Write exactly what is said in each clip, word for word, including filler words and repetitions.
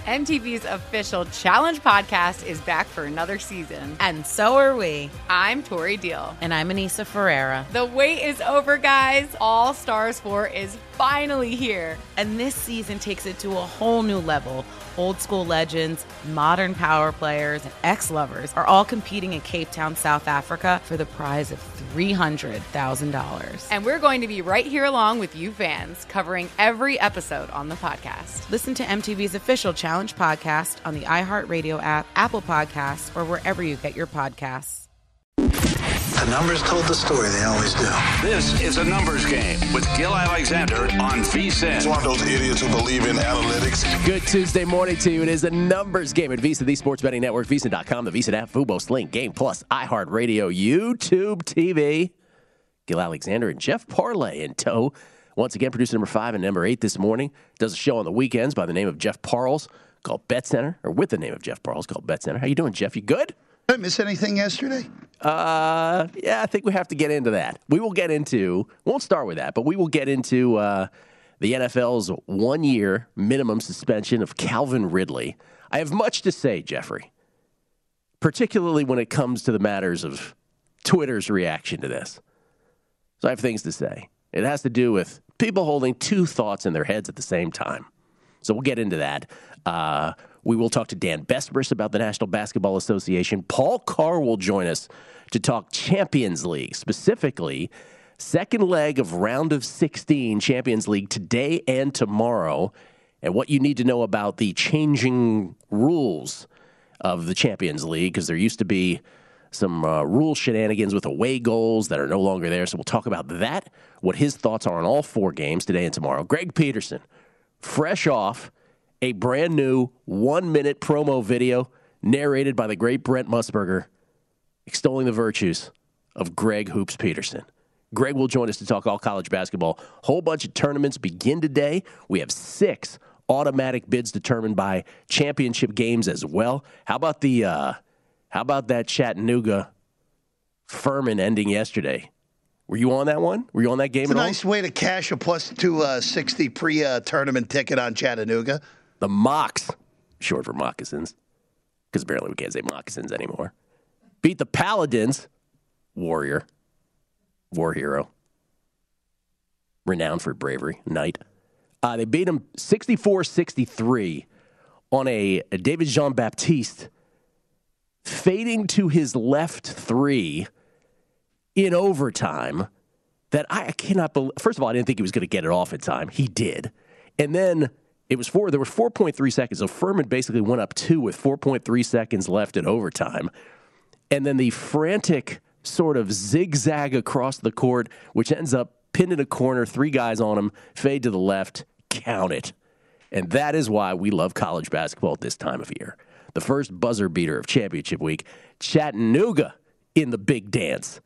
M T V's official Challenge podcast is back for another season. And so are we. I'm Tori Deal. And I'm Anissa Ferreira. The wait is over, guys. All Stars four is finally here. And this season takes it to a whole new level. Old school legends, modern power players, and ex-lovers are all competing in Cape Town, South Africa for the prize of three hundred thousand dollars. And we're going to be right here along with you fans, covering every episode on the podcast. Listen to M T V's official Challenge podcast on the iHeartRadio app, Apple Podcasts, or wherever you get your podcasts. The numbers told the story. They always do. This is a numbers game with Gil Alexander on VSiN. It's one of those idiots who believe in analytics. Good Tuesday morning to you. It is a numbers game at VSiN, the Sports Betting Network, VSiN dot com, the VSiN app, Fubo, Sling, Game Plus, iHeartRadio, YouTube T V. Gil Alexander and Jeff Parlay in tow. Once again, producer number five and number eight this morning. Does a show on the weekends by the name of Jeff Parles called Bet Center, or with the name of Jeff Parles called Bet Center. How you doing, Jeff? You good? Did I miss anything yesterday? Uh, yeah, I think we have to get into that. We will get into, won't start with that, but we will get into uh, the N F L's one-year minimum suspension of Calvin Ridley. I have much to say, Jeffrey, particularly when it comes to the matters of Twitter's reaction to this. So I have things to say. It has to do with people holding two thoughts in their heads at the same time. So we'll get into that. Uh, we will talk to Dan Besbris about the National Basketball Association. Paul Carr will join us to talk Champions League, specifically second leg of round of sixteen Champions League today and tomorrow, and what you need to know about the changing rules of the Champions League, because there used to be some uh, rule shenanigans with away goals that are no longer there. So we'll talk about that, what his thoughts are on all four games today and tomorrow. Greg Peterson, fresh off a brand new one-minute promo video narrated by the great Brent Musburger, extolling the virtues of Greg Hoops Peterson. Greg will join us to talk all college basketball. Whole bunch of tournaments begin today. We have six automatic bids determined by championship games as well. How about the uh, how about that Chattanooga Furman ending yesterday? Were you on that one? Were you on that game it's at a all? Nice way to cash a plus two uh, sixty pre-tournament uh, ticket on Chattanooga. The Mocs, short for moccasins, because apparently we can't say moccasins anymore, beat the Paladins, warrior, war hero, renowned for bravery, knight. Uh, they beat them sixty-four sixty-three on a, a David Jean-Baptiste fading to his left three in overtime that I cannot believe. First of all, I didn't think he was going to get it off in time. He did. And then it was four. There was four point three seconds. So Furman basically went up two with four point three seconds left in overtime. And then the frantic sort of zigzag across the court, which ends up pinned in a corner, three guys on him, fade to the left, count it. And that is why we love college basketball at this time of year. The first buzzer beater of championship week, Chattanooga in the big dance.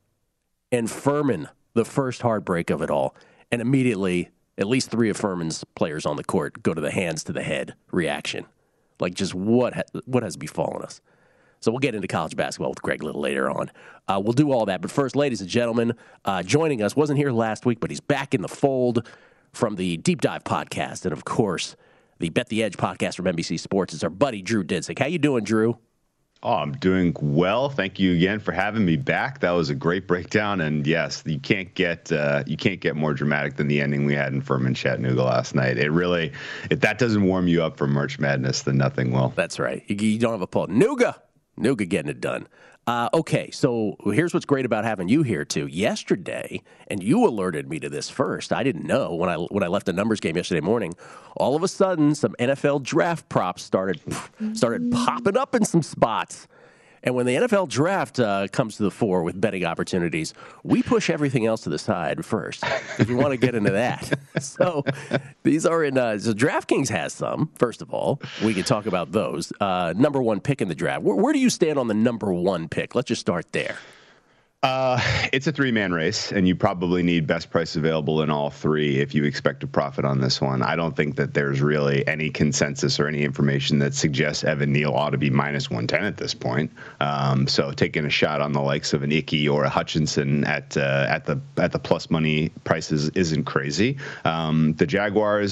And Furman, the first heartbreak of it all. And immediately, at least three of Furman's players on the court go to the hands to the head reaction. Like, just what ha- what has befallen us? So we'll get into college basketball with Greg a little later on. Uh, we'll do all that. But first, ladies and gentlemen, uh, joining us, wasn't here last week, but he's back in the fold from the Deep Dive podcast. And, of course, the Bet the Edge podcast from N B C Sports. It's our buddy, Drew Dinsick. How you doing, Drew? Oh, I'm doing well. Thank you again for having me back. That was a great breakdown, and yes, you can't get uh, you can't get more dramatic than the ending we had in Furman Chattanooga last night. It really, if that doesn't warm you up for March Madness, then nothing will. That's right. You, you don't have a pull. Nooga, Nooga getting it done. Uh, okay, so here's what's great about having you here too. Yesterday, and you alerted me to this first. I didn't know when I when I left the numbers game yesterday morning. All of a sudden, some N F L draft props started started popping up in some spots. And when the N F L draft uh, comes to the fore with betting opportunities, we push everything else to the side first because we want to get into that. So these are in. Uh, so DraftKings has some. First of all, we can talk about those. Uh, number one pick in the draft. Where, where do you stand on the number one pick? Let's just start there. Uh, it's a three-man race, and you probably need best price available in all three if you expect to profit on this one. I don't think that there's really any consensus or any information that suggests Evan Neal ought to be minus one ten at this point. Um, so taking a shot on the likes of an Icky or a Hutchinson at uh, at the at the plus money prices isn't crazy. Um, the Jaguars,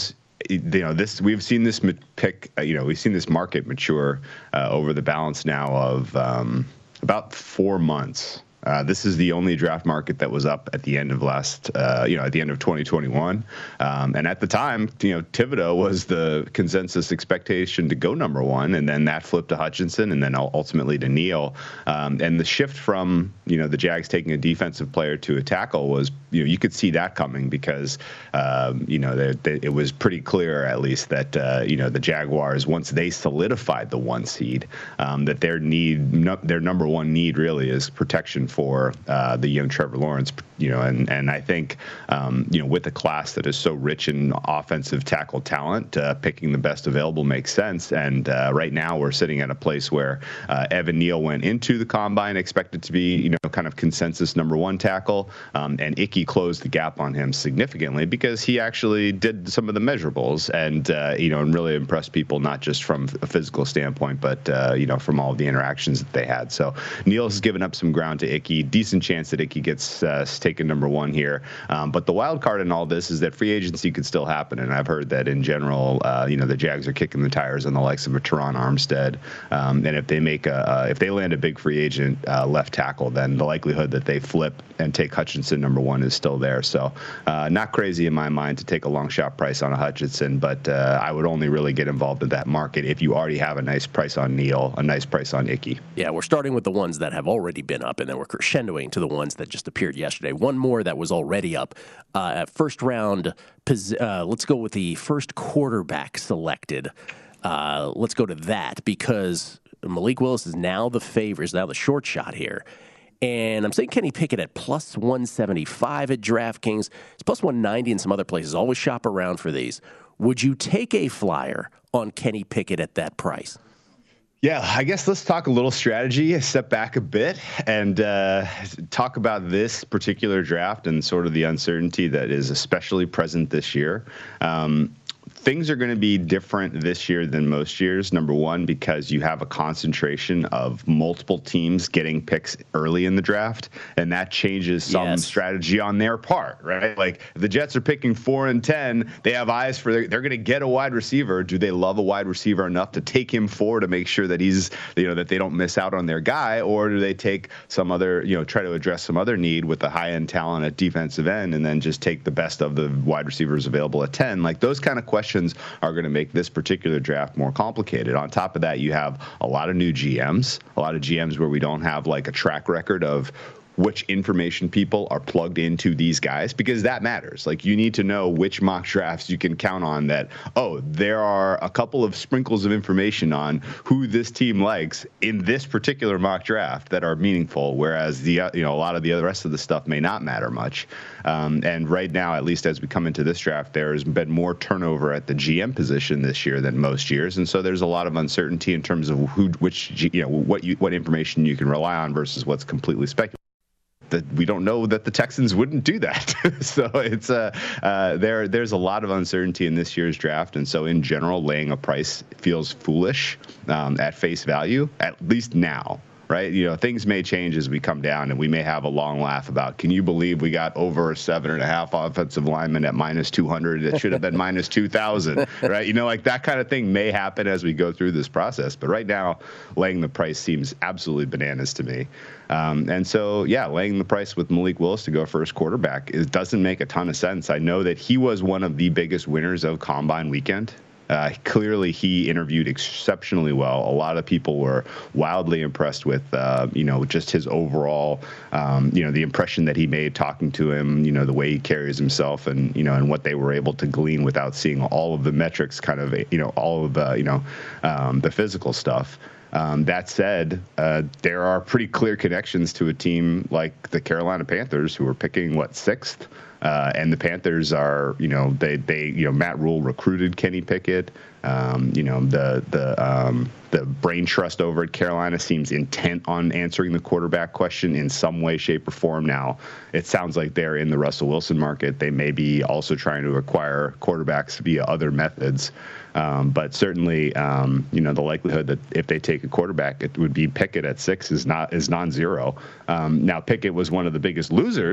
you know, this we've seen this pick. You know, we've seen this market mature uh, over the balance now of um, about four months. Uh, this is the only draft market that was up at the end of last, uh, you know, at the end of twenty twenty-one. Um, and at the time, you know, Thibodeau was the consensus expectation to go number one, and then that flipped to Hutchinson, and then ultimately to Neal. Um, and the shift from, you know, the Jags taking a defensive player to a tackle was, you know, you could see that coming because, um, you know, they, they, it was pretty clear at least that, uh, you know, the Jaguars, once they solidified the one seed, um, that their need, no, their number one need really is protection for uh, the young Trevor Lawrence, you know, and and I think, um, you know, with a class that is so rich in offensive tackle talent, uh, picking the best available makes sense. And uh, right now we're sitting at a place where uh, Evan Neal went into the combine expected to be, you know, kind of consensus number one tackle, um, and Ickey closed the gap on him significantly because he actually did some of the measurables and, uh, you know, and really impressed people, not just from a physical standpoint, but, uh, you know, from all of the interactions that they had. So Neal has given up some ground to Ickey. Decent chance that Ickey gets uh, taken number one here. Um, but the wild card in all this is that free agency could still happen. And I've heard that in general, uh, you know, the Jags are kicking the tires on the likes of a Teron Armstead. Um, and if they make a, uh, if they land a big free agent uh, left tackle, then the likelihood that they flip and take Hutchinson number one is still there. So uh, not crazy in my mind to take a long shot price on a Hutchinson, but uh, I would only really get involved in that market if you already have a nice price on Neal, a nice price on Ickey. Yeah, we're starting with the ones that have already been up, and then we're crescendoing to the ones that just appeared yesterday. One more that was already up. Uh, first round, uh, let's go with the first quarterback selected. Uh, let's go to that because Malik Willis is now the favorite, is now the short shot here. And I'm saying Kenny Pickett at plus one seventy-five at DraftKings. It's plus one ninety in some other places. Always shop around for these. Would you take a flyer on Kenny Pickett at that price? Yeah, I guess let's talk a little strategy, step back a bit, and uh, talk about this particular draft and sort of the uncertainty that is especially present this year. Um, Things are going to be different this year than most years. Number one, because you have a concentration of multiple teams getting picks early in the draft, and that changes some yes. strategy on their part, right? Like if the Jets are picking four and ten, they have eyes for their, they're going to get a wide receiver. Do they love a wide receiver enough to take him four to make sure that he's, you know, that they don't miss out on their guy, or do they take some other, you know, try to address some other need with the high end talent at defensive end, and then just take the best of the wide receivers available at ten? Like those kind of questions are going to make this particular draft more complicated. On top of that, you have a lot of new G Ms, a lot of G Ms where we don't have like a track record of which information people are plugged into these guys, because that matters. Like you need to know which mock drafts you can count on that, oh, there are a couple of sprinkles of information on who this team likes in this particular mock draft that are meaningful, whereas the, you know, a lot of the other rest of the stuff may not matter much. Um, and right now, at least as we come into this draft, there's been more turnover at the G M position this year than most years. And so there's a lot of uncertainty in terms of who, which, you know, what you, what information you can rely on versus what's completely speculative. That we don't know that the Texans wouldn't do that. So it's uh, uh, there. There's a lot of uncertainty in this year's draft, and so in general, laying a price feels foolish um, at face value, at least now. Right, you know, things may change as we come down, and we may have a long laugh about, can you believe we got over seven and a half offensive linemen at minus two hundred? It should have been minus two thousand, right? You know, like that kind of thing may happen as we go through this process. But right now, laying the price seems absolutely bananas to me. Um, and so, yeah, laying the price with Malik Willis to go first quarterback, it doesn't make a ton of sense. I know that he was one of the biggest winners of Combine Weekend. Uh, clearly, he interviewed exceptionally well. A lot of people were wildly impressed with, uh, you know, just his overall, um, you know, the impression that he made talking to him, you know, the way he carries himself and, you know, and what they were able to glean without seeing all of the metrics, kind of, you know, all of the, you know, um, the physical stuff. Um, that said, uh, there are pretty clear connections to a team like the Carolina Panthers, who are picking, what, sixth? Uh, and the Panthers are, you know, they, they, you know, Matt Rule recruited Kenny Pickett. Um, you know, the the um, the brain trust over at Carolina seems intent on answering the quarterback question in some way, shape, or form. Now, it sounds like they're in the Russell Wilson market. They may be also trying to acquire quarterbacks via other methods. Um, but certainly, um, you know, the likelihood that if they take a quarterback, it would be Pickett at six is not is non-zero. Um, now, Pickett was one of the biggest losers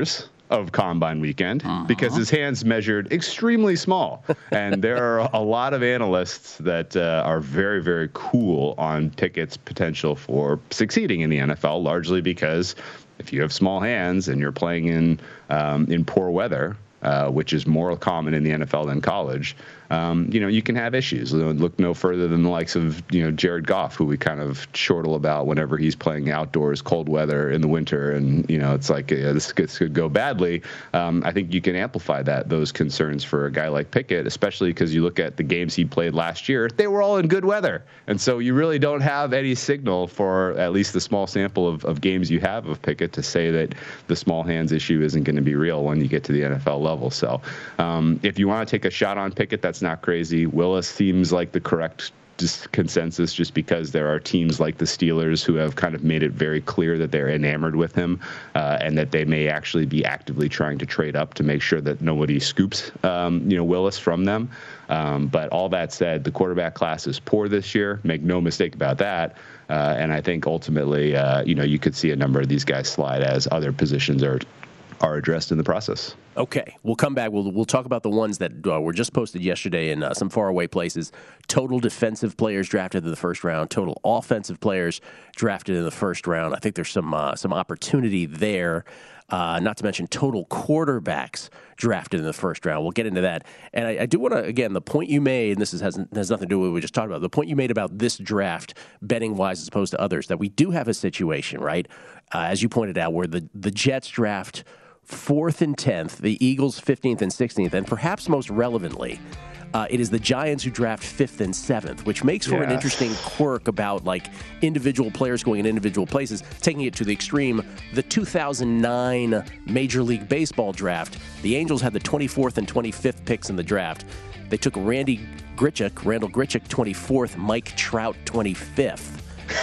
of Combine Weekend uh-huh. because his hands measured extremely small. And there are a lot of analysts that uh, are very, very cool on Pickett's potential for succeeding in the N F L, largely because if you have small hands and you're playing in um, in poor weather, uh, which is more common in the N F L than college, um, you know, you can have issues. Look no further than the likes of, you know, Jared Goff, who we kind of chortle about whenever he's playing outdoors, cold weather in the winter. And, you know, it's like, uh, this, this could go badly. Um, I think you can amplify that, those concerns for a guy like Pickett, especially because you look at the games he played last year, they were all in good weather. And so you really don't have any signal for at least the small sample of, of games you have of Pickett to say that the small hands issue isn't going to be real when you get to the N F L level. So um, if you want to take a shot on Pickett, that's not crazy. Willis seems like the correct just consensus just because there are teams like the Steelers who have kind of made it very clear that they're enamored with him uh, and that they may actually be actively trying to trade up to make sure that nobody scoops, um, you know, Willis from them. Um, but all that said, the quarterback class is poor this year. Make no mistake about that. Uh, and I think ultimately, uh, you know, you could see a number of these guys slide as other positions are are addressed in the process. Okay, we'll come back. We'll we'll talk about the ones that uh, were just posted yesterday in uh, some faraway places. Total defensive players drafted in the first round. Total offensive players drafted in the first round. I think there's some uh, some opportunity there. Uh, not to mention total quarterbacks drafted in the first round. We'll get into that. And I, I do want to, again, the point you made, and this is, has, has nothing to do with what we just talked about, the point you made about this draft, betting-wise as opposed to others, that we do have a situation, right, uh, as you pointed out, where the, the Jets draft fourth and tenth, the Eagles fifteenth and sixteenth, and perhaps most relevantly, uh, it is the Giants who draft fifth and seventh, which makes for yeah. an interesting quirk about like individual players going in individual places. Taking it to the extreme, the two thousand nine Major League Baseball draft, the Angels had the twenty-fourth and twenty-fifth picks in the draft. They took Randy Grichuk, Randall Grichuk twenty-fourth, Mike Trout twenty-fifth.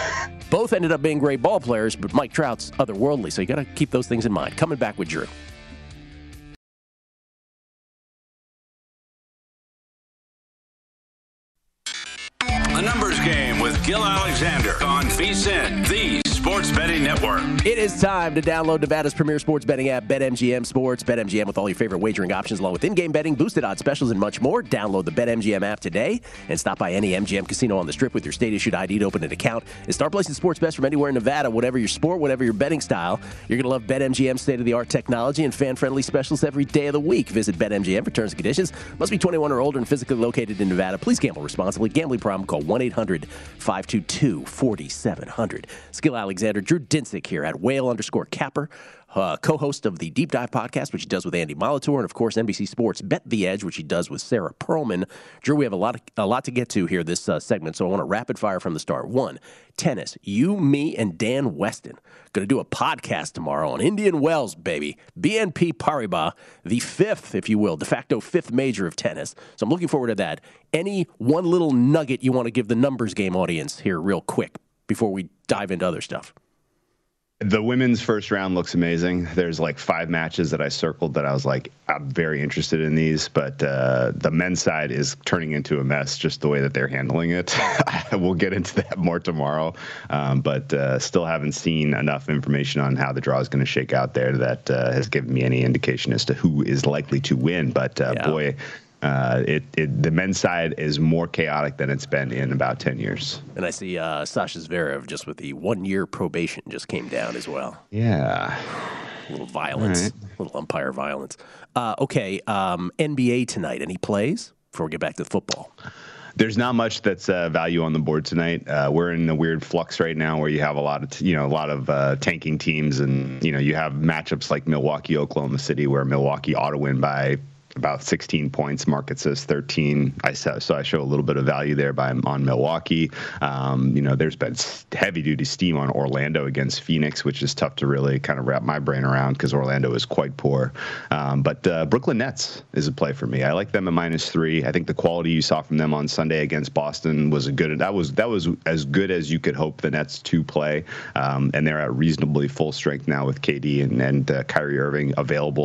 Both ended up being great ball players, but Mike Trout's otherworldly, so you got to keep those things in mind. Coming back with Drew. A Numbers Game with Gil Alexander on VSiN, the Sports Betting Network. It is time to download Nevada's premier sports betting app, BetMGM Sports. BetMGM with all your favorite wagering options, along with in-game betting, boosted odds specials, and much more. Download the BetMGM app today and stop by any M G M casino on the Strip with your state-issued I D to open an account and start placing sports bets from anywhere in Nevada. Whatever your sport, whatever your betting style, you're going to love BetMGM's state-of-the-art technology and fan-friendly specials every day of the week. Visit BetMGM for terms and conditions. Must be twenty-one or older and physically located in Nevada. Please gamble responsibly. Gambling problem, call one eight hundred five two two four seven zero zero. Skill Alexander, Drew Dinsick here at Whale underscore Capper, uh, co-host of the Deep Dive podcast, which he does with Andy Molitor, and of course N B C Sports Bet the Edge, which he does with Sarah Perlman. Drew, we have a lot of, a lot to get to here this uh, segment, so I want to rapid fire from the start. One, tennis. You, me, and Dan Weston going to do a podcast tomorrow on Indian Wells, baby. B N P Paribas, the fifth, if you will, de facto fifth major of tennis. So I'm looking forward to that. Any one little nugget you want to give the Numbers Game audience here real quick before we dive into other stuff? The women's first round looks amazing. There's like five matches that I circled that I was like, I'm very interested in these, but uh, the men's side is turning into a mess just the way that they're handling it. We'll get into that more tomorrow, um, but uh, still haven't seen enough information on how the draw is going to shake out there that uh, has given me any indication as to who is likely to win. But uh, yeah. boy, Uh, it, it the men's side is more chaotic than it's been in about ten years. And I see uh, Sasha Zverev just with the one-year probation just came down as well. Yeah. A little violence, right. A little umpire violence. Uh, okay, um, N B A tonight. Any plays before we get back to football? There's not much that's uh, value on the board tonight. Uh, we're in a weird flux right now where you have a lot of, t- you know, a lot of uh, tanking teams, and you know you have matchups like Milwaukee, Oklahoma City, where Milwaukee ought to win by about sixteen points. Market says thirteen. I saw, so I show a little bit of value there by on Milwaukee. Um, you know, there's been heavy duty steam on Orlando against Phoenix, which is tough to really kind of wrap my brain around because Orlando is quite poor. Um, but uh, Brooklyn Nets is a play for me. I like them at minus three. I think the quality you saw from them on Sunday against Boston was a good. That was that was as good as you could hope the Nets to play. Um, and they're at reasonably full strength now with K D and and uh, Kyrie Irving available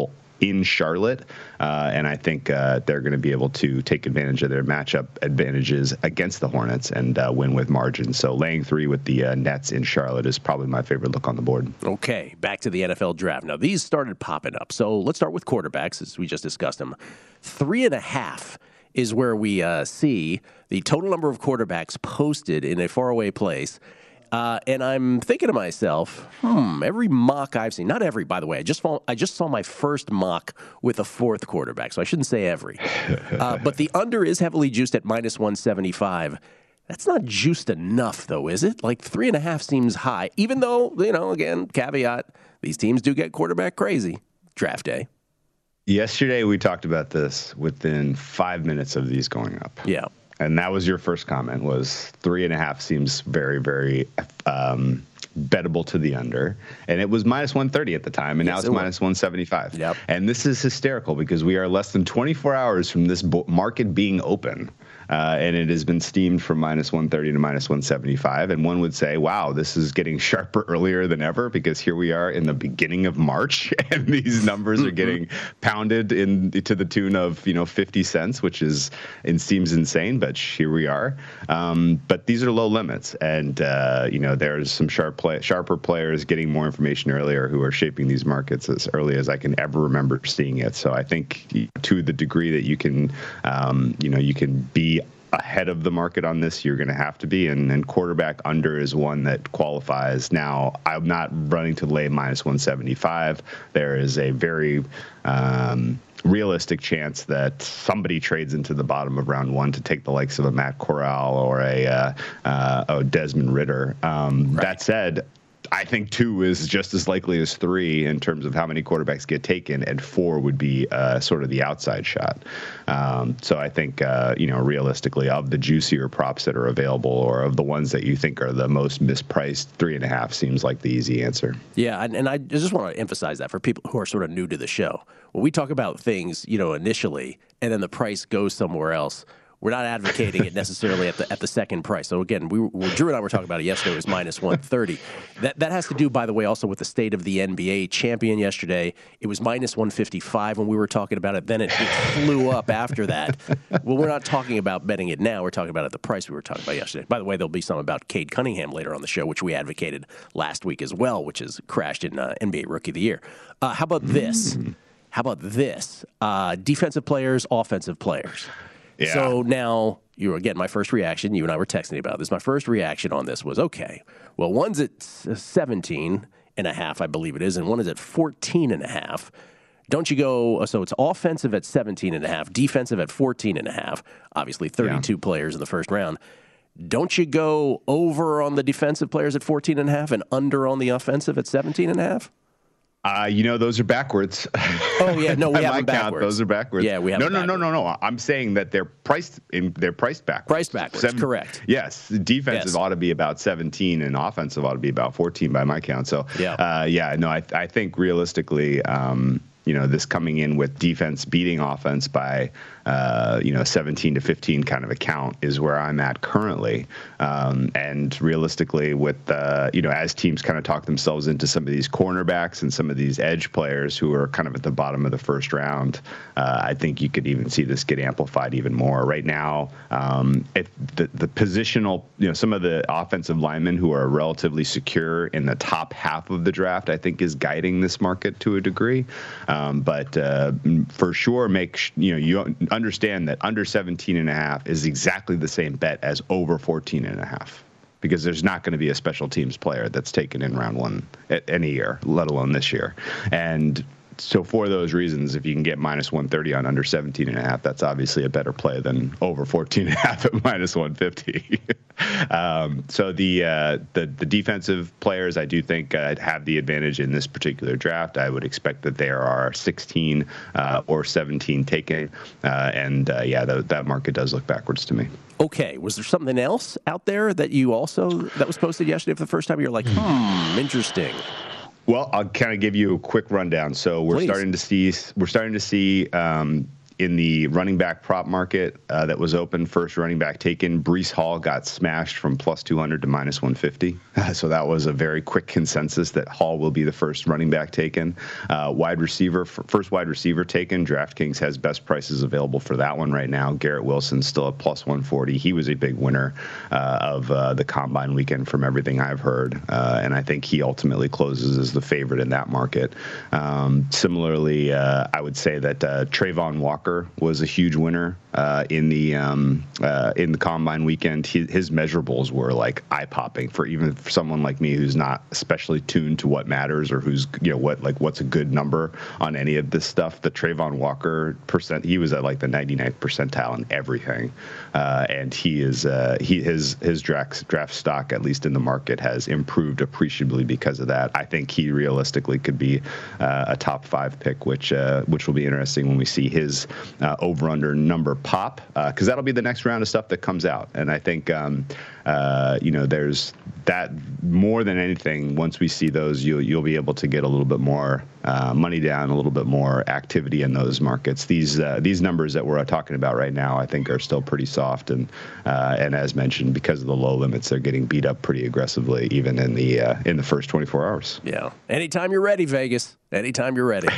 in Charlotte, uh, and I think uh, they're going to be able to take advantage of their matchup advantages against the Hornets and uh, win with margin. So laying three with the uh, Nets in Charlotte is probably my favorite look on the board. Okay, back to the N F L draft. Now, these started popping up. So let's start with quarterbacks, as we just discussed them. Three and a half is where we uh, see the total number of quarterbacks posted in a faraway place. Uh, and I'm thinking to myself, hmm, every mock I've seen, not every, by the way, I just, saw, I just saw my first mock with a fourth quarterback, so I shouldn't say every. Uh, but the under is heavily juiced at minus one seventy-five. That's not juiced enough, though, is it? Like, three and a half seems high, even though, you know, again, caveat, these teams do get quarterback crazy draft day. Yesterday, we talked about this within five minutes of these going up. Yeah. And that was your first comment, was three and a half seems very, very um, bettable to the under. And it was minus one thirty at the time, and yes, now it's it minus one seventy-five. Yep. And this is hysterical because we are less than twenty-four hours from this bo- market being open. Uh, and it has been steamed from minus one thirty to minus one seventy-five. And one would say, wow, this is getting sharper earlier than ever, because here we are in the beginning of March and these numbers are getting pounded in to the tune of, you know, fifty cents, which is, it seems insane, but here we are. Um, but these are low limits. And, uh, you know, there's some sharp play, sharper players getting more information earlier who are shaping these markets as early as I can ever remember seeing it. So I think to the degree that you can, um, you know, you can be ahead of the market on this, you're going to have to be, and, and quarterback under is one that qualifies. Now, I'm not running to lay minus one seventy-five. There is a very um, realistic chance that somebody trades into the bottom of round one to take the likes of a Matt Corral or a, uh, uh, a Desmond Ridder. Um, right. That said, I think two is just as likely as three in terms of how many quarterbacks get taken, and four would be uh, sort of the outside shot. Um, so I think, uh, you know, realistically, of the juicier props that are available, or of the ones that you think are the most mispriced, three and a half seems like the easy answer. Yeah, and, and I just want to emphasize that for people who are sort of new to the show. When we talk about things, you know, initially, and then the price goes somewhere else, we're not advocating it necessarily at the at the second price. So again, we were, Drew and I were talking about it yesterday. It was minus one thirty. That that has to do, by the way, also with the state of the N B A champion yesterday. It was minus one fifty-five when we were talking about it. Then it, it flew up after that. Well, we're not talking about betting it now. We're talking about at the price we were talking about yesterday. By the way, there'll be some about Cade Cunningham later on the show, which we advocated last week as well, which has crashed in uh, N B A Rookie of the Year. Uh, how about this? Mm. How about this? Uh, defensive players, offensive players. Yeah. So now, you again, my first reaction, you and I were texting about this, my first reaction on this was, okay, well, one's at seventeen and a half, I believe it is, and one is at fourteen and a half. Don't you go, so it's offensive at seventeen and a half, defensive at fourteen and a half, obviously thirty-two yeah. players in the first round. Don't you go over on the defensive players at fourteen and a half and under on the offensive at seventeen and a half? Uh, you know, those are backwards. Oh yeah, no, we have them backwards. Count, those are backwards. Yeah, we have no, them no, no, no, no. I'm saying that they're priced in. They're priced backwards. Priced backwards. Seven, correct. Yes, defensive yes. ought to be about seventeen, and offensive ought to be about fourteen by my count. So, yeah, uh, yeah. No, I, I think realistically, um, you know, this coming in with defense beating offense by, uh, you know, seventeen to fifteen kind of a count is where I'm at currently. Um, and realistically, with, uh, you know, as teams kind of talk themselves into some of these cornerbacks and some of these edge players who are kind of at the bottom of the first round, uh, I think you could even see this get amplified even more. Right now, um, if the, the positional, you know, some of the offensive linemen who are relatively secure in the top half of the draft, I think is guiding this market to a degree. Um, but uh, for sure, make sh- you know you understand that under seventeen and a half is exactly the same bet as over fourteen and a half, because there's not going to be a special teams player that's taken in round one at any year, let alone this year. And so for those reasons, if you can get minus one thirty on under seventeen and a half, that's obviously a better play than over fourteen and a half at minus one fifty. um, so the, uh, the the defensive players, I do think uh, have the advantage in this particular draft. I would expect that there are sixteen uh, or seventeen taken. Uh, and uh, yeah, the, that market does look backwards to me. Okay. Was there something else out there that you also, that was posted yesterday for the first time? You're like, hmm, interesting. Well, I'll kind of give you a quick rundown. So we're Please. starting to see we're starting to see um, in the running back prop market uh, that was open, first running back taken, Breece Hall got smashed from plus two hundred to minus one fifty. So that was a very quick consensus that Hall will be the first running back taken. Uh, wide receiver, first wide receiver taken. DraftKings has best prices available for that one right now. Garrett Wilson still at plus one forty. He was a big winner uh, of uh, the Combine weekend from everything I've heard. Uh, and I think he ultimately closes as the favorite in that market. Um, similarly, uh, I would say that uh, Trayvon Walker was a huge winner uh, in the um, uh, in the Combine weekend. He, his measurables were like eye-popping for even for someone like me who's not especially tuned to what matters or who's you know what like what's a good number on any of this stuff. The Trayvon Walker percent, he was at like the ninety-ninth percentile in everything, uh, and he is uh, he his his draft draft stock, at least in the market, has improved appreciably because of that. I think he realistically could be uh, a top five pick, which uh, which will be interesting when we see his uh, over-under number pop, because uh, that'll be the next round of stuff that comes out. And I think um, uh, you know there's that more than anything. Once we see those, you'll you'll be able to get a little bit more uh, money down, a little bit more activity in those markets. These uh, these numbers that we're talking about right now, I think, are still pretty soft, and uh, and as mentioned, because of the low limits, they're getting beat up pretty aggressively, even in the uh, in the first twenty-four hours. Yeah. Anytime you're ready, Vegas. Anytime you're ready.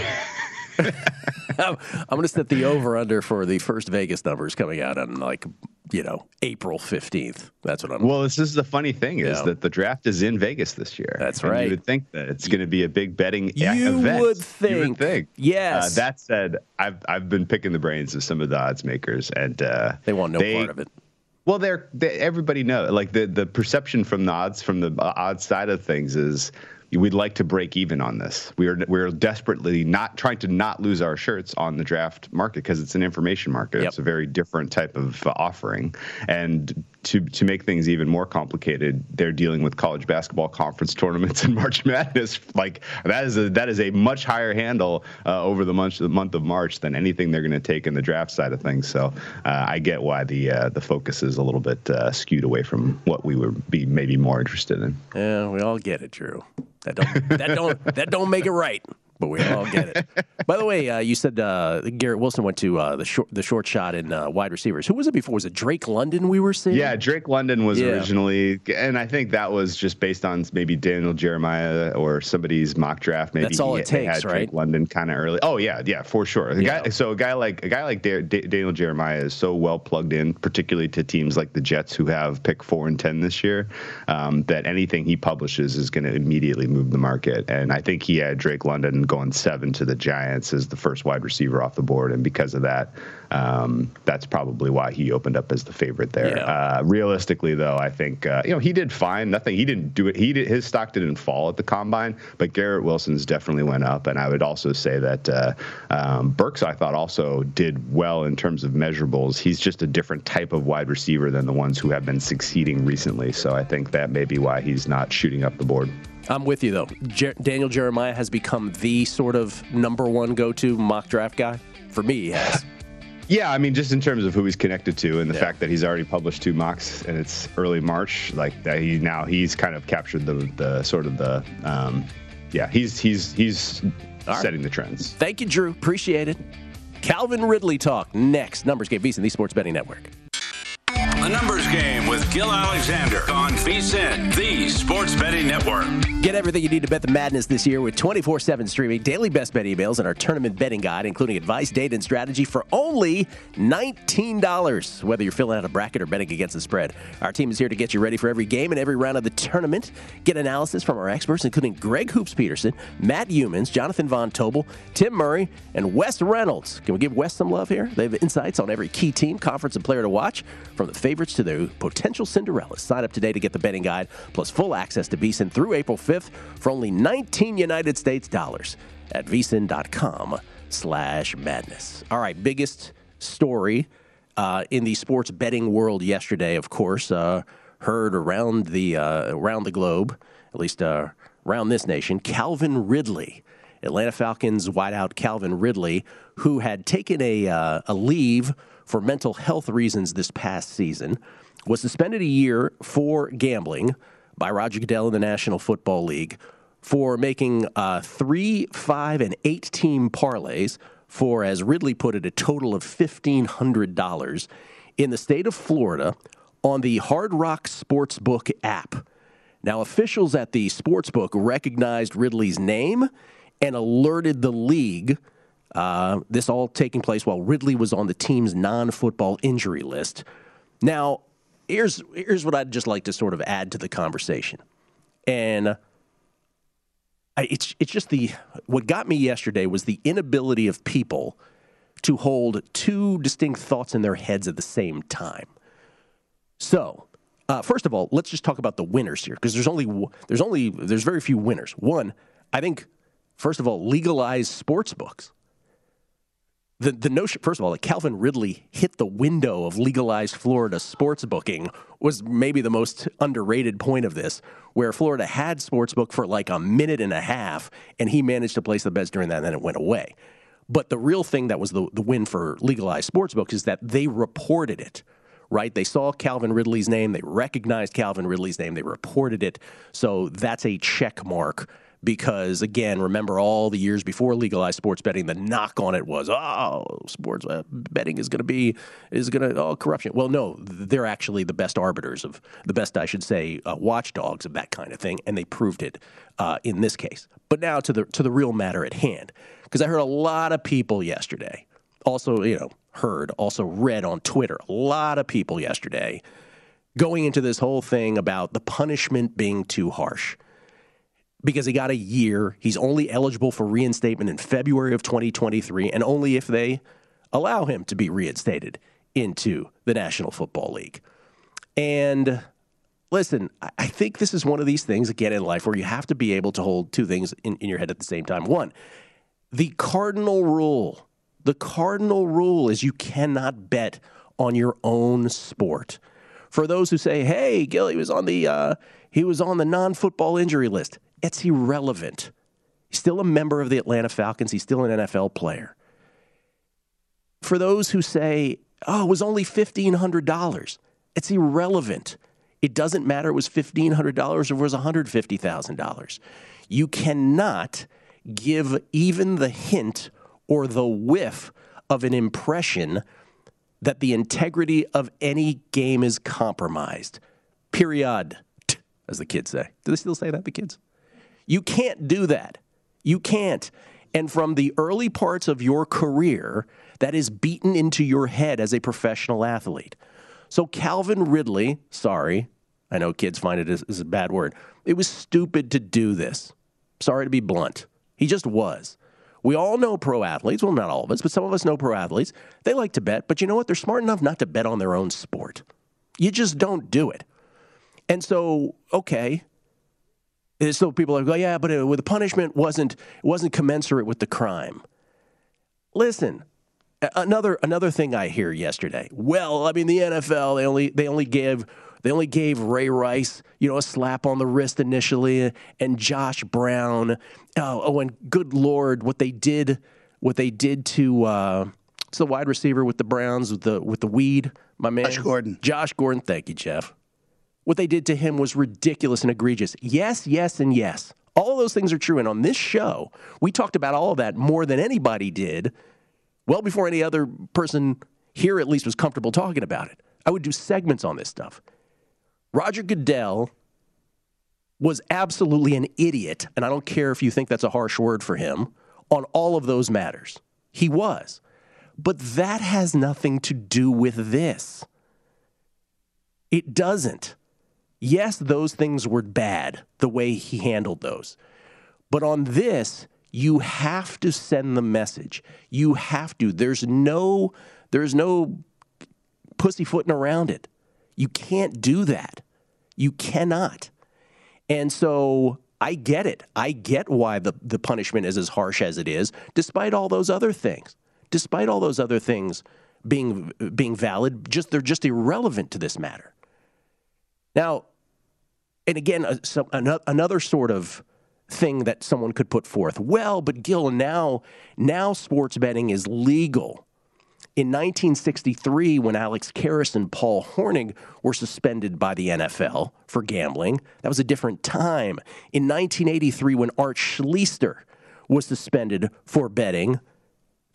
I'm, I'm going to set the over-under for the first Vegas numbers coming out on, like, you know, April fifteenth. That's what I'm Well, this is the funny thing is yeah. that the draft is in Vegas this year. That's and right. You would think that it's going to be a big betting you event. Would think. You would think. Yes. Uh, that said, I've I've been picking the brains of some of the odds makers, and uh, they want no they, part of it. Well, they're they, everybody knows. Like the the perception from the odds from the odds side of things is, we'd like to break even on this. We're we're desperately not trying to not lose our shirts on the draft market because it's an information market. Yep. It's a very different type of uh, offering. And to to make things even more complicated, they're dealing with college basketball conference tournaments and March Madness. Like that is a that is a much higher handle uh, over the month the month of March than anything they're going to take in the draft side of things. So uh, I get why the uh, the focus is a little bit uh, skewed away from what we would be maybe more interested in. Yeah, we all get it, Drew. That don't that don't that don't make it right, but we all get it. By the way, uh, you said uh, Garrett Wilson went to uh, the short the short shot in uh, wide receivers. Who was it before? Was it Drake London we were seeing? Yeah, Drake London was yeah. originally, and I think that was just based on maybe Daniel Jeremiah or somebody's mock draft. Maybe that's all he, it takes, had right? Drake London kind of early. Oh yeah, yeah, for sure. A yeah. guy, so a guy like a guy like da- da- Daniel Jeremiah is so well plugged in, particularly to teams like the Jets who have pick four and ten this year, um, that anything he publishes is going to immediately move the market. And I think he had Drake London going seven to the Giants as the first wide receiver off the board, and because of that, um, that's probably why he opened up as the favorite there. Yeah. Uh, realistically, though, I think uh, you know he did fine. Nothing. He didn't do it. He did, his stock didn't fall at the combine, but Garrett Wilson's definitely went up. And I would also say that uh, um, Burks, I thought, also did well in terms of measurables. He's just a different type of wide receiver than the ones who have been succeeding recently. So I think that may be why he's not shooting up the board. I'm with you, though. Jer- Daniel Jeremiah has become the sort of number one go-to mock draft guy. For me, he has. Yeah, I mean, just in terms of who he's connected to and the yeah. fact that he's already published two mocks and it's early March, like that he now he's kind of captured the the sort of the um, yeah he's he's he's All setting right. the trends. Thank you, Drew. Appreciate it. Calvin Ridley talk next. Numbers Game, VSiN, the Sports Betting Network. A Numbers Game with Gil Alexander on VSiN, the Sports Betting Network. Get everything you need to bet the madness this year with twenty-four seven streaming, daily best bet emails, and our tournament betting guide, including advice, data, and strategy for only nineteen dollars. Whether you're filling out a bracket or betting against the spread, our team is here to get you ready for every game and every round of the tournament. Get analysis from our experts, including Greg Hoops Peterson, Matt Humans, Jonathan Von Tobel, Tim Murray, and Wes Reynolds. Can we give Wes some love here? They have insights on every key team, conference, and player to watch, from the favorites to their potential Cinderellas. Sign up today to get the betting guide, plus full access to VSiN through April fifth for only nineteen United States dollars at VSiN.com slash madness. All right, biggest story uh, in the sports betting world yesterday, of course, uh, heard around the uh, around the globe, at least uh, around this nation. Calvin Ridley, Atlanta Falcons wideout Calvin Ridley, who had taken a uh, a leave for mental health reasons this past season, was suspended a year for gambling by Roger Goodell in the National Football League for making uh, three, five, and eight-team parlays for, as Ridley put it, a total of fifteen hundred dollars in the state of Florida on the Hard Rock Sportsbook app. Now, officials at the sportsbook recognized Ridley's name and alerted the league. Uh, this all taking place while Ridley was on the team's non-football injury list. Now, here's here's what I'd just like to sort of add to the conversation. And I, it's it's just the what got me yesterday was the inability of people to hold two distinct thoughts in their heads at the same time. So, uh, first of all, let's just talk about the winners here, because there's only there's only there's very few winners. One, I think, first of all, legalized sports books. The the notion, first of all, that Calvin Ridley hit the window of legalized Florida sports booking was maybe the most underrated point of this, where Florida had sportsbook for like a minute and a half, and he managed to place the bets during that, and then it went away. But the real thing that was the, the win for legalized sportsbook is that they reported it, right? They saw Calvin Ridley's name. They recognized Calvin Ridley's name. They reported it. So that's a check mark. Because, again, remember all the years before legalized sports betting, the knock on it was, oh, sports uh, betting is going to be, is going to, oh, corruption. Well, no, they're actually the best arbiters of, the best, I should say, uh, watchdogs of that kind of thing, and they proved it uh, in this case. But now to the to the real matter at hand, because I heard a lot of people yesterday, also, you know, heard, also read on Twitter, a lot of people yesterday going into this whole thing about the punishment being too harsh. Because he got a year. He's only eligible for reinstatement in February of twenty twenty-three, and only if they allow him to be reinstated into the National Football League. And listen, I think this is one of these things, again, in life where you have to be able to hold two things in, in your head at the same time. One, the cardinal rule, the cardinal rule is you cannot bet on your own sport. For those who say, hey, Gil, he was on the, uh, he was on the non-football injury list. It's irrelevant. He's still a member of the Atlanta Falcons. He's still an N F L player. For those who say, oh, it was only fifteen hundred dollars, it's irrelevant. It doesn't matter it was fifteen hundred dollars or it was one hundred fifty thousand dollars. You cannot give even the hint or the whiff of an impression that the integrity of any game is compromised. Period, as the kids say. Do they still say that, the kids? You can't do that. You can't. And from the early parts of your career, that is beaten into your head as a professional athlete. So Calvin Ridley, sorry, I know kids find it as, as a bad word. It was stupid to do this. Sorry to be blunt. He just was. We all know pro athletes. Well, not all of us, but some of us know pro athletes. They like to bet, but you know what? They're smart enough not to bet on their own sport. You just don't do it. And so, okay. So people are like, yeah, but it, the punishment wasn't it wasn't commensurate with the crime. Listen, another another thing I hear yesterday. Well, I mean, the N F L they only they only gave they only gave Ray Rice, you know, a slap on the wrist initially, and Josh Brown. Oh, oh and good Lord, what they did, what they did to uh, it's the wide receiver with the Browns with the with the weed, my man, Josh Gordon. Josh Gordon, thank you, Jeff. What they did to him was ridiculous and egregious. Yes, yes, and yes. All of those things are true. And on this show, we talked about all of that more than anybody did, well before any other person here at least was comfortable talking about it. I would do segments on this stuff. Roger Goodell was absolutely an idiot, and I don't care if you think that's a harsh word for him, on all of those matters. He was. But that has nothing to do with this. It doesn't. Yes, those things were bad, the way he handled those. But on this, you have to send the message. You have to. There's no, there's no pussyfooting around it. You can't do that. You cannot. And so I get it. I get why the, the punishment is as harsh as it is, despite all those other things. Despite all those other things being being valid, just they're just irrelevant to this matter. Now, and again, uh, so another, another sort of thing that someone could put forth. Well, but Gil, now, now sports betting is legal. In nineteen sixty-three, when Alex Karras and Paul Hornung were suspended by the N F L for gambling, that was a different time. In nineteen eighty-three, when Art Schlichter was suspended for betting,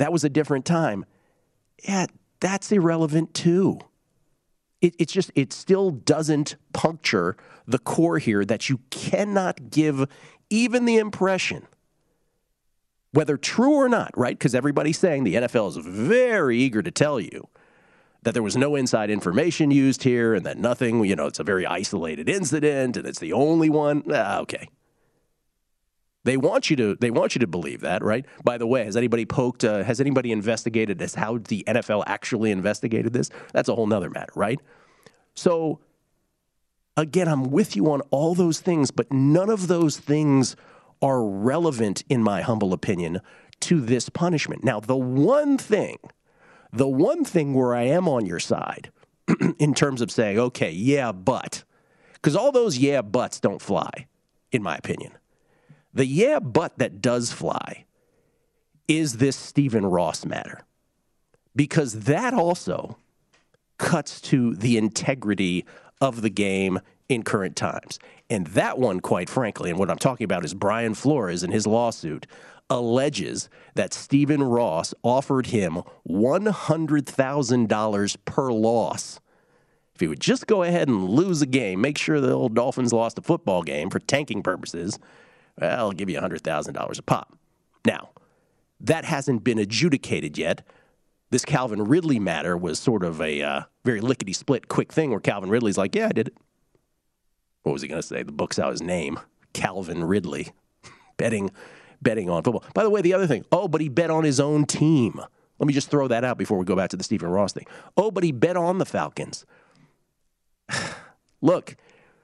that was a different time. Yeah, that's irrelevant too. It, it's just, it still doesn't puncture the core here that you cannot give even the impression, whether true or not, right? Because everybody's saying the N F L is very eager to tell you that there was no inside information used here and that nothing, you know, it's a very isolated incident and it's the only one. Ah, okay. They want you to, they want you to believe that, right? By the way, has anybody poked, uh, has anybody investigated as how the N F L actually investigated this? That's a whole nother matter, right? So, again, I'm with you on all those things, but none of those things are relevant, in my humble opinion, to this punishment. Now, the one thing, the one thing where I am on your side in terms of saying, okay, yeah, but, because all those yeah, buts don't fly, in my opinion. The yeah, but that does fly is this Stephen Ross matter, because that also cuts to the integrity of the game in current times. And that one, quite frankly, and what I'm talking about is Brian Flores in his lawsuit, alleges that Stephen Ross offered him one hundred thousand dollars per loss. If he would just go ahead and lose a game, make sure the old Dolphins lost a football game for tanking purposes, well, I'll give you one hundred thousand dollars a pop. Now, that hasn't been adjudicated yet. This Calvin Ridley matter was sort of a uh, very lickety-split quick thing where Calvin Ridley's like, yeah, I did it. What was he going to say? The book's out his name, Calvin Ridley, betting betting on football. By the way, the other thing, oh, but he bet on his own team. Let me just throw that out before we go back to the Stephen Ross thing. Oh, but he bet on the Falcons. Look,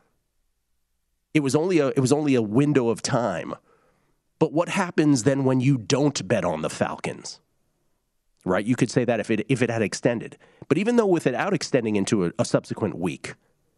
it was only a it was only a window of time. But what happens then when you don't bet on the Falcons? Right? You could say that if it if it had extended. But even though with it out extending into a, a subsequent week,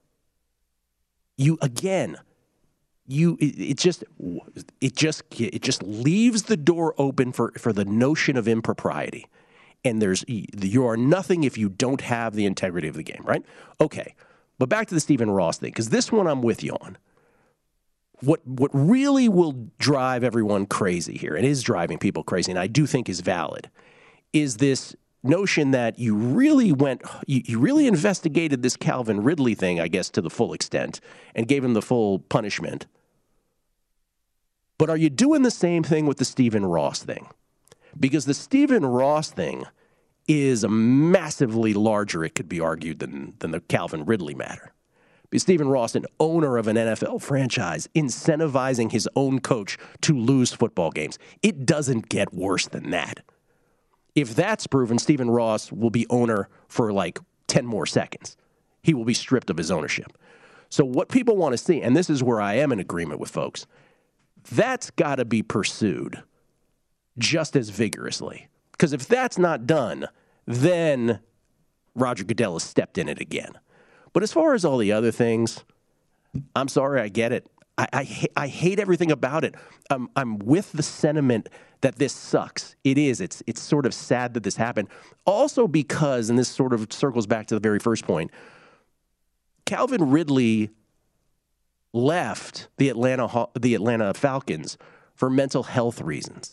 you again, you it, it just it just it just leaves the door open for, for the notion of impropriety. And there's you are nothing if you don't have the integrity of the game, right? Okay. But back to the Stephen Ross thing, because this one I'm with you on. What what really will drive everyone crazy here, and is driving people crazy, and I do think is valid, is this notion that you really went, you, you really investigated this Calvin Ridley thing, I guess, to the full extent, and gave him the full punishment. But are you doing the same thing with the Stephen Ross thing? Because the Stephen Ross thing is massively larger, it could be argued, than, than the Calvin Ridley matter. Because Stephen Ross, an owner of an N F L franchise, incentivizing his own coach to lose football games. It doesn't get worse than that. If that's proven, Stephen Ross will be owner for like ten more seconds. He will be stripped of his ownership. So what people want to see, and this is where I am in agreement with folks, that's got to be pursued just as vigorously. Because if that's not done, then Roger Goodell has stepped in it again. But as far as all the other things, I'm sorry, I get it. I, I, I hate everything about it. I'm, I'm with the sentiment that this sucks. It is. It's, it's sort of sad that this happened. Also because, and this sort of circles back to the very first point, Calvin Ridley left the Atlanta, the Atlanta Falcons for mental health reasons.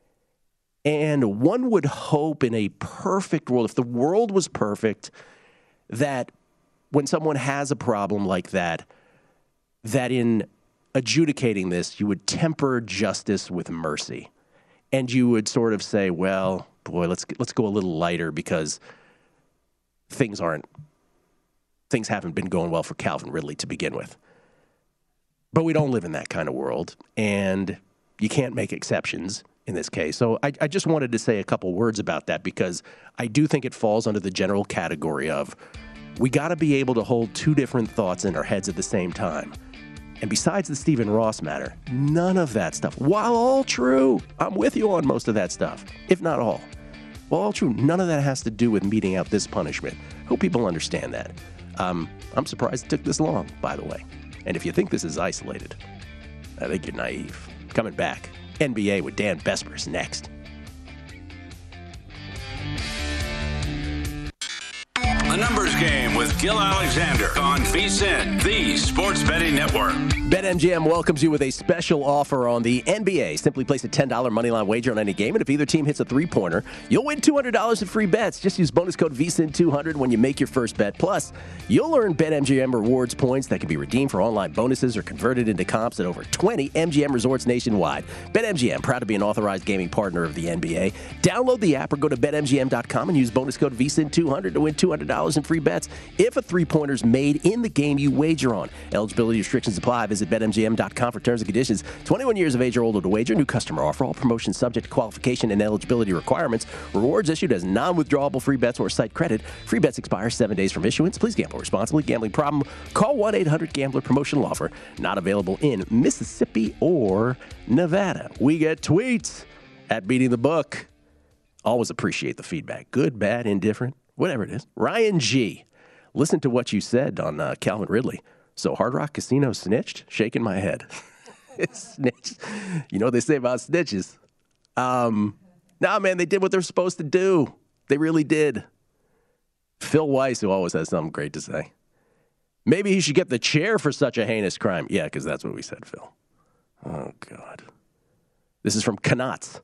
And one would hope in a perfect world, if the world was perfect, that when someone has a problem like that, that in adjudicating this, you would temper justice with mercy. And you would sort of say, well, boy, let's let's go a little lighter because things aren't, things haven't been going well for Calvin Ridley to begin with. But we don't live in that kind of world, and you can't make exceptions in this case. So I, I just wanted to say a couple words about that because I do think it falls under the general category of we got to be able to hold two different thoughts in our heads at the same time. And besides the Stephen Ross matter, none of that stuff, while all true, I'm with you on most of that stuff, if not all. While all true, none of that has to do with meting out this punishment. Hope people understand that. Um, I'm surprised it took this long, by the way. And if you think this is isolated, I think you're naive. Coming back, N B A with Dan Bespers next. A numbers game with Gil Alexander on VSiN, the Sports Betting Network. BetMGM welcomes you with a special offer on the N B A. Simply place a ten dollars moneyline wager on any game, and if either team hits a three-pointer, you'll win two hundred dollars in free bets. Just use bonus code V S I N two hundred when you make your first bet. Plus, you'll earn BetMGM rewards points that can be redeemed for online bonuses or converted into comps at over twenty M G M resorts nationwide. BetMGM, proud to be an authorized gaming partner of the N B A. Download the app or go to Bet M G M dot com and use bonus code V S I N two hundred to win two hundred dollars in free bets if a three-pointer is made in the game you wager on. Eligibility restrictions apply. Visit Bet M G M dot com for terms and conditions. twenty-one years of age or older to wager. New customer offer. All promotions subject to qualification and eligibility requirements. Rewards issued as non-withdrawable free bets or site credit. Free bets expire seven days from issuance. Please gamble responsibly. Gambling problem? Call one eight hundred gambler. Promotional offer not available in Mississippi or Nevada. We get tweets at Beating the Book. Always appreciate the feedback. Good, bad, indifferent, whatever it is. Ryan G. Listen to what you said on uh, Calvin Ridley. So Hard Rock Casino snitched? Shaking my head. Snitched. You know what they say about snitches. Um, nah, man, they did what they're supposed to do. They really did. Phil Weiss, who always has something great to say. Maybe he should get the chair for such a heinous crime. Yeah, because that's what we said, Phil. Oh, God. This is from Knotts.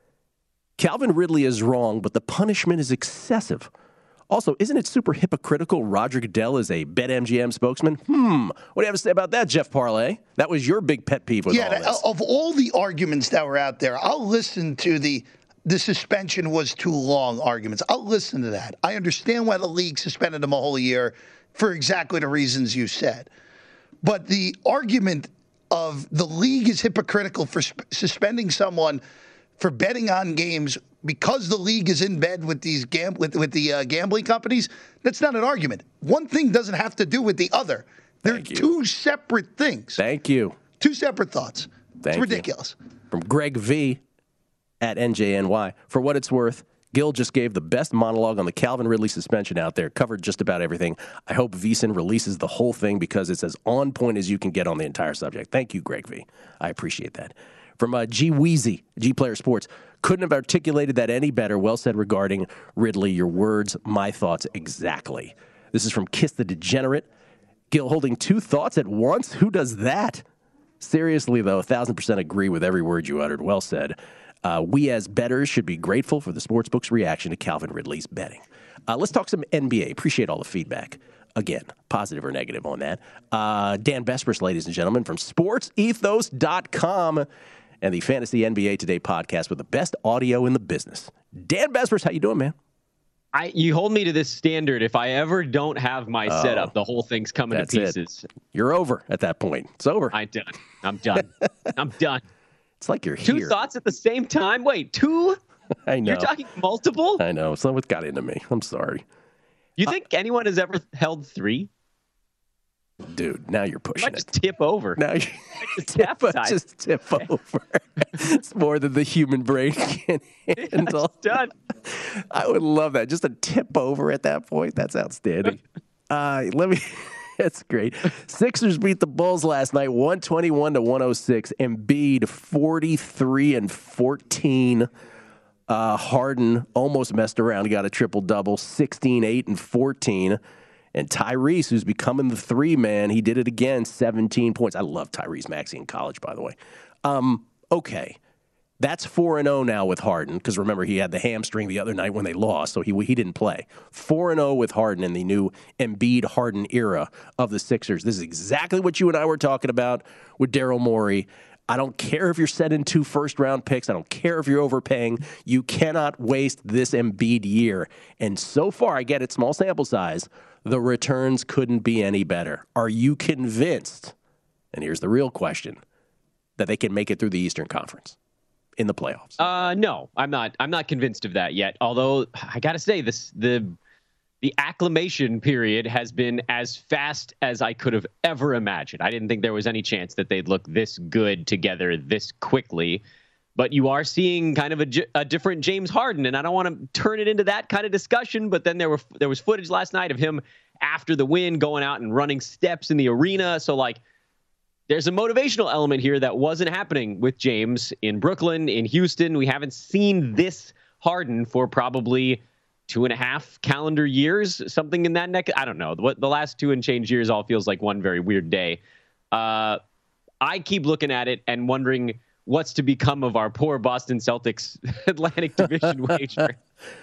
Calvin Ridley is wrong, but the punishment is excessive. Also, isn't it super hypocritical Roger Goodell is a BetMGM spokesman? Hmm. What do you have to say about that, Jeff Parlay? That was your big pet peeve with yeah, all this. Yeah, of all the arguments that were out there, I'll listen to the the suspension was too long arguments. I'll listen to that. I understand why the league suspended him a whole year for exactly the reasons you said. But the argument of the league is hypocritical for sp- suspending someone for betting on games because the league is in bed with these gam- with, with the uh, gambling companies, that's not an argument. One thing doesn't have to do with the other. They're two separate things. Thank you. Two separate thoughts. Thank it's ridiculous. You. From Greg V at N J N Y. For what it's worth, Gil just gave the best monologue on the Calvin Ridley suspension out there, covered just about everything. I hope VSiN releases the whole thing because it's as on point as you can get on the entire subject. Thank you, Greg V. I appreciate that. From uh, G Weezy, G Player Sports. Couldn't have articulated that any better. Well said regarding Ridley. Your words, my thoughts exactly. This is from Kiss the Degenerate. Gil holding two thoughts at once? Who does that? Seriously, though, a thousand percent agree with every word you uttered. Well said. Uh, we as bettors should be grateful for the sportsbook's reaction to Calvin Ridley's betting. Uh, let's talk some N B A. Appreciate all the feedback. Again, positive or negative on that. Uh, Dan Vespers, ladies and gentlemen, from sports ethos dot com and the Fantasy N B A Today podcast with the best audio in the business. Dan Vespers, how you doing, man? I, you hold me to this standard. If I ever don't have my oh, setup, the whole thing's coming to pieces. It. You're over at that point. It's over. I'm done. I'm done. I'm done. It's like you're two here. Two thoughts at the same time? Wait, two? I know. You're talking multiple? I know. Someone got into me. I'm sorry. You think uh, anyone has ever held three? Dude, now you're pushing you might it. Just tip over. Now you just tip, just tip over. It's more than the human brain can handle. It's done. I would love that. Just a tip over at that point. That's outstanding. Uh, let me. That's great. Sixers beat the Bulls last night, one twenty-one to one oh six. Embiid forty-three and fourteen. Uh, Harden almost messed around. He got a triple double, sixteen, eight, and fourteen. And Tyrese, who's becoming the three man, he did it again, seventeen points. I love Tyrese Maxey in college, by the way. Um, okay. That's four and oh now with Harden, because remember, he had the hamstring the other night when they lost, so he he didn't play. four and oh with Harden in the new Embiid-Harden era of the Sixers. This is exactly what you and I were talking about with Daryl Morey. I don't care if you're sending two first-round picks. I don't care if you're overpaying. You cannot waste this Embiid year. And so far, I get it, small sample size, the returns couldn't be any better. Are you convinced, and here's the real question, that they can make it through the Eastern Conference in the playoffs? Uh, no, I'm not. I'm not convinced of that yet. Although I got to say, this the the acclimation period has been as fast as I could have ever imagined. I didn't think there was any chance that they'd look this good together this quickly. But you are seeing kind of a, a different James Harden, and I don't want to turn it into that kind of discussion, but then there were there was footage last night of him after the win going out and running steps in the arena. So, like, there's a motivational element here that wasn't happening with James in Brooklyn, in Houston. We haven't seen this Harden for probably two and a half calendar years, something in that neck. I don't know. What the last two and change years all feels like one very weird day. Uh, I keep looking at it and wondering what's to become of our poor Boston Celtics Atlantic Division wager.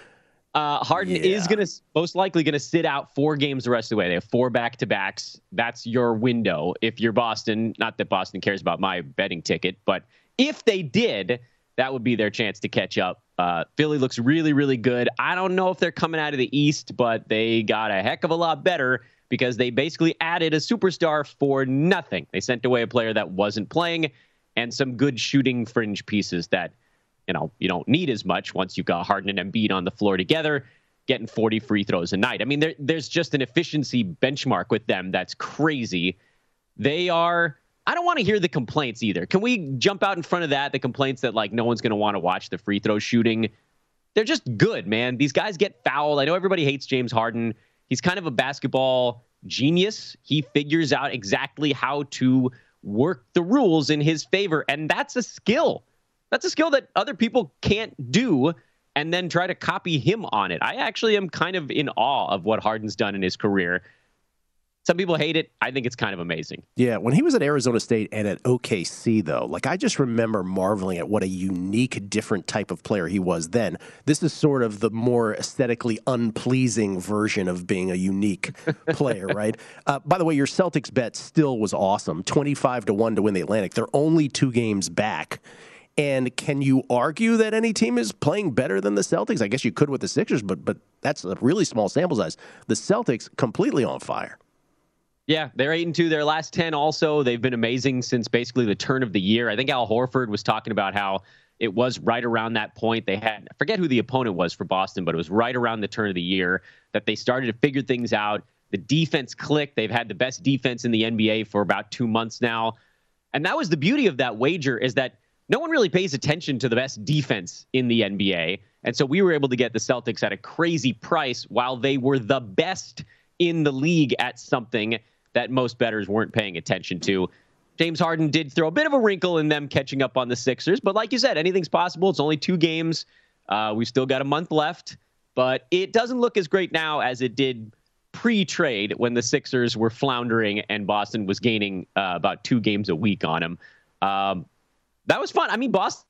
Uh, Harden yeah. is going to most likely going to sit out four games the rest of the way. They have four back-to-backs. That's your window. If you're Boston, not that Boston cares about my betting ticket, but if they did, that would be their chance to catch up. Uh, Philly looks really, really good. I don't know if they're coming out of the East, but they got a heck of a lot better because they basically added a superstar for nothing. They sent away a player that wasn't playing and some good shooting fringe pieces that, you know, you don't need as much once you've got Harden and Embiid on the floor together, getting forty free throws a night. I mean, there, there's just an efficiency benchmark with them that's crazy. They are... I don't want to hear the complaints either. Can we jump out in front of that? The complaints that like no one's going to want to watch the free throw shooting. They're just good, man. These guys get fouled. I know everybody hates James Harden. He's kind of a basketball genius. He figures out exactly how to work the rules in his favor. And that's a skill. That's a skill that other people can't do and then try to copy him on it. I actually am kind of in awe of what Harden's done in his career. Some people hate it. I think it's kind of amazing. Yeah, when he was at Arizona State and at O K C, though, like I just remember marveling at what a unique, different type of player he was then. This is sort of the more aesthetically unpleasing version of being a unique player, right? Uh, by the way, your Celtics bet still was awesome. twenty-five to one to win the Atlantic. They're only two games back. And can you argue that any team is playing better than the Celtics? I guess you could with the Sixers, but but that's a really small sample size. The Celtics completely on fire. Yeah, they're eight and two. Their last ten also, they've been amazing since basically the turn of the year. I think Al Horford was talking about how it was right around that point. They had, I forget who the opponent was for Boston, but it was right around the turn of the year that they started to figure things out. The defense clicked. They've had the best defense in the N B A for about two months now. And that was the beauty of that wager, is that no one really pays attention to the best defense in the N B A. And so we were able to get the Celtics at a crazy price while they were the best in the league at something that most bettors weren't paying attention to. James Harden did throw a bit of a wrinkle in them catching up on the Sixers, but like you said, anything's possible. It's only two games. Uh, we've still got a month left, but it doesn't look as great now as it did pre-trade when the Sixers were floundering and Boston was gaining uh, about two games a week on them. Um, that was fun. I mean, Boston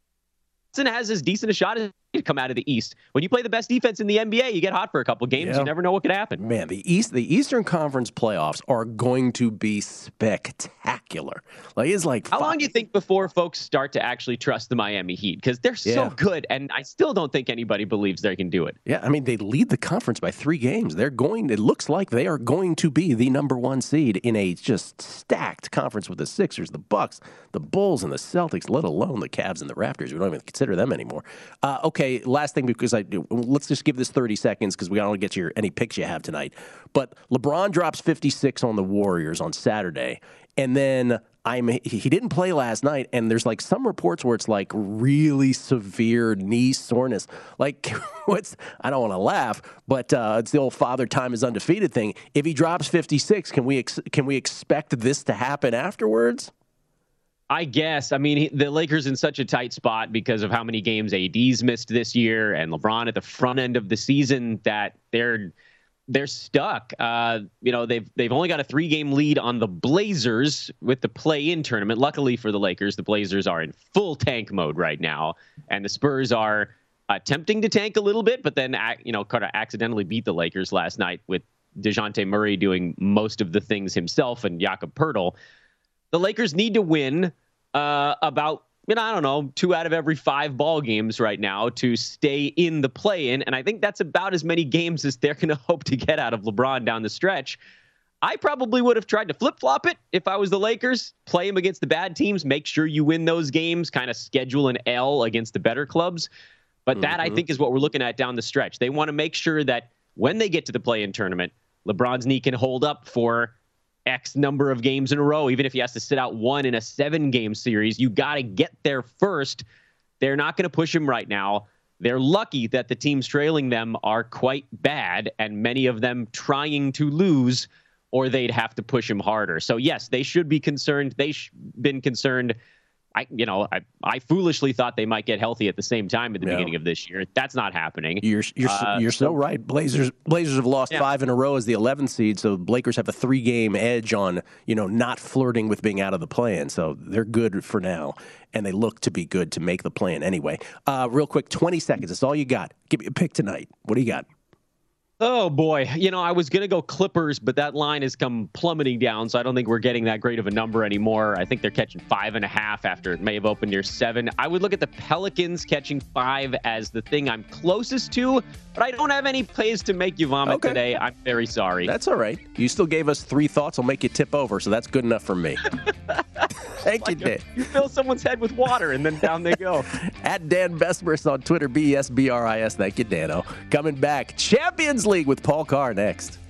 has as decent a shot as to come out of the East. When you play the best defense in the N B A, you get hot for a couple games. Yeah. You never know what could happen. Man, the East, the Eastern Conference playoffs are going to be spectacular. Like it's like how five. long do you think before folks start to actually trust the Miami Heat? Because they're yeah. so good, and I still don't think anybody believes they can do it. Yeah, I mean they lead the conference by three games. They're going. It looks like they are going to be the number one seed in a just stacked conference with the Sixers, the Bucks, the Bulls, and the Celtics. Let alone the Cavs and the Raptors. We don't even consider them anymore. Uh, okay. Okay, last thing, because I do. Let's just give this thirty seconds because we don't want to get your any picks you have tonight. But LeBron drops fifty-six on the Warriors on Saturday, and then I'm he didn't play last night, and there's like some reports where it's like really severe knee soreness. Like, what's I don't want to laugh, but uh, it's the old Father Time is undefeated thing. If he drops fifty-six, can we ex- can we expect this to happen afterwards? I guess. I mean, the Lakers in such a tight spot because of how many games A D's missed this year and LeBron at the front end of the season that they're they're stuck. Uh, you know, they've they've only got a three game lead on the Blazers with the play-in tournament. Luckily for the Lakers, the Blazers are in full tank mode right now, and the Spurs are attempting to tank a little bit, but then you know, kind of accidentally beat the Lakers last night with DeJounte Murray doing most of the things himself and Jakob Poeltl. The Lakers need to win uh, about, you know, I don't know, two out of every five ball games right now to stay in the play-in. And I think that's about as many games as they're going to hope to get out of LeBron down the stretch. I probably would have tried to flip-flop it if I was the Lakers. Play them against the bad teams. Make sure you win those games. Kind of schedule an L against the better clubs. But mm-hmm. that, I think, is what we're looking at down the stretch. They want to make sure that when they get to the play-in tournament, LeBron's knee can hold up for X number of games in a row. Even if he has to sit out one in a seven-game series, you got to get there first. They're not going to push him right now. They're lucky that the teams trailing them are quite bad, and many of them trying to lose, or they'd have to push him harder. So, yes, they should be concerned. They've been concerned. I, you know, I, I foolishly thought they might get healthy at the same time at the Yeah. beginning of this year. That's not happening. You're you're Uh, you're so right. Blazers Blazers have lost Yeah. five in a row as the eleventh seed, so Lakers have a three game edge on you know not flirting with being out of the play-in. So they're good for now, and they look to be good to make the play-in anyway. Uh, real quick, twenty seconds. That's all you got. Give me a pick tonight. What do you got? Oh, boy. You know, I was going to go Clippers, but that line has come plummeting down, so I don't think we're getting that great of a number anymore. I think they're catching five and a half after it may have opened near seven. I would look at the Pelicans catching five as the thing I'm closest to, but I don't have any plays to make you vomit Okay. today. I'm very sorry. That's all right. You still gave us three thoughts. I'll make you tip over, so that's good enough for me. Thank you, Dan. You fill someone's head with water, and then down they go. At Dan Besbris on Twitter, B E S B R I S. Thank you, Dano. Coming back, Champions League with Paul Carr next.